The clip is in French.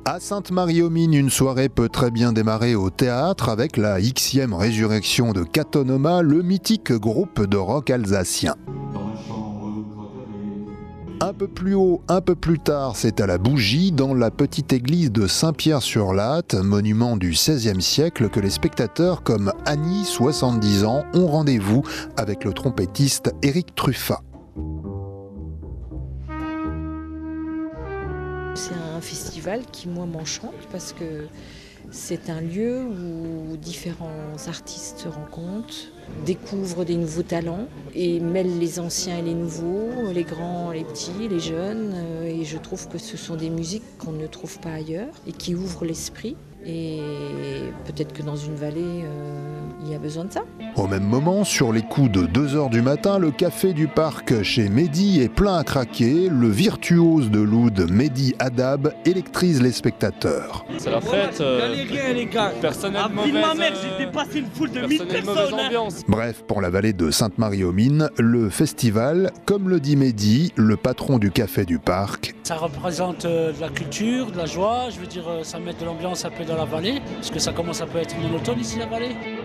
À Sainte-Marie-aux-Mines, une soirée peut très bien démarrer au théâtre avec la Xème résurrection de Catonoma, le mythique groupe de rock alsacien. Un peu plus haut, un peu plus tard, c'est à la Bougie, dans la petite église de Saint-Pierre-sur-Latte, monument du XVIe siècle, que les spectateurs comme Annie, 70 ans, ont rendez-vous avec le trompettiste Éric Truffat. C'est un festival qui, moi, m'enchante parce que c'est un lieu où différents artistes se rencontrent, découvrent des nouveaux talents et mêlent les anciens et les nouveaux, les grands, les petits, les jeunes. Et je trouve que ce sont des musiques qu'on ne trouve pas ailleurs et qui ouvrent l'esprit. Et peut-être que dans une vallée, il y a besoin de ça. Au même moment, sur les coups de 2h du matin, le café du parc chez Mehdi est plein à craquer. Le virtuose de l'oud Mehdi Hadab électrise les spectateurs. C'est la fête, personne n'est de mauvaise ambiance. Bref, pour la vallée de Sainte-Marie-aux-Mines, le festival, comme le dit Mehdi, le patron du café du parc. Ça représente de la culture, de la joie, je veux dire, ça met de l'ambiance un peu dans la vallée, parce que ça commence à peu être monotone ici la vallée.